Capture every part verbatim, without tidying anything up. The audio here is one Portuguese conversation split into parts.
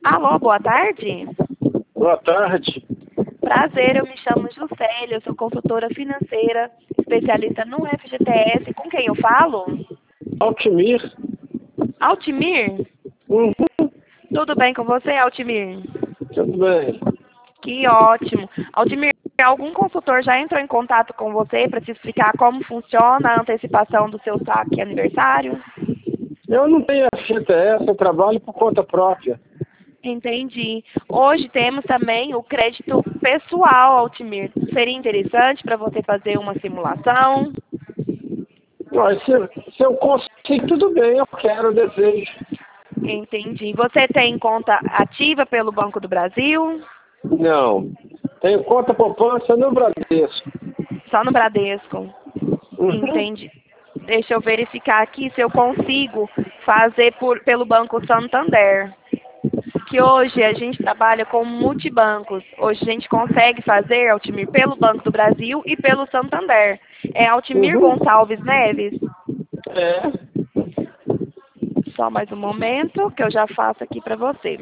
Alô, boa tarde. Boa tarde. Prazer, eu me chamo Juscelia, eu sou consultora financeira, especialista no F G T S. Com quem eu falo? Altimir. Altimir? Uhum, Tudo bem com você, Altimir? tudo bem. Que ótimo. Altimir, algum consultor já entrou em contato com você para te explicar como funciona a antecipação do seu saque aniversário? Eu não tenho F G T S, eu trabalho por conta própria. Entendi. Hoje temos também o crédito pessoal, Altimir. Seria interessante para você fazer uma simulação? Mas se, se eu consigo, tudo bem, eu quero, eu desejo. Entendi. Você tem conta ativa pelo Banco do Brasil? Não. Tenho conta poupança no Bradesco. Só no Bradesco? Uhum. Entendi. Deixa eu verificar aqui se eu consigo fazer por, pelo Banco Santander. Que hoje a gente trabalha com multibancos. Hoje a gente consegue fazer, Altimir, pelo Banco do Brasil e pelo Santander. É Altimir Uhum. Gonçalves Neves? É. Só mais um momento que eu já faço aqui para você.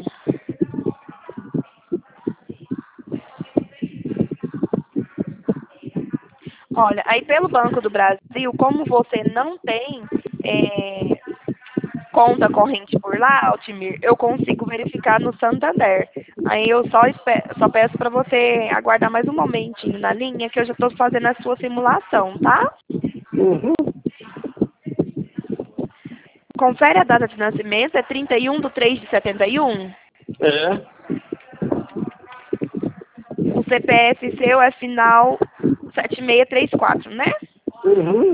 Olha, aí pelo Banco do Brasil, como você não tem é, conta corrente por lá, Altimir, eu consigo verificar no Santander. Aí eu só, espe- só peço para você aguardar mais um momentinho na linha que eu já estou fazendo a sua simulação, tá? Uhum. Confere a data de nascimento, é trinta e um de três de setenta e um. É. O C P F seu é final sete seis três quatro, né? Uhum.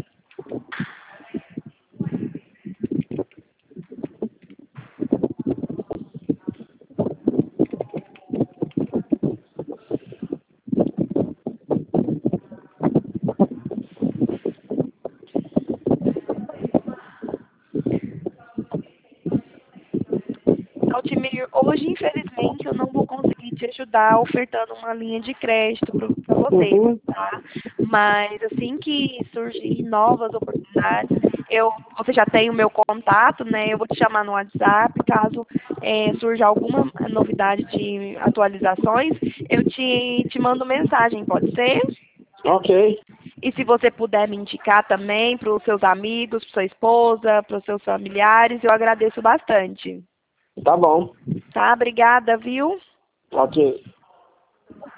Altimir, hoje, infelizmente, eu não vou conseguir te ajudar ofertando uma linha de crédito para você, Uhum. tá? Mas assim que surgir novas oportunidades, eu, você já tem o meu contato, né? Eu vou te chamar no WhatsApp, caso eh, surja alguma novidade de atualizações, eu te, te mando mensagem, pode ser? Ok. E se você puder me indicar também para os seus amigos, para sua esposa, para os seus familiares, eu agradeço bastante. Tá bom. Tá? Obrigada, viu? Ok.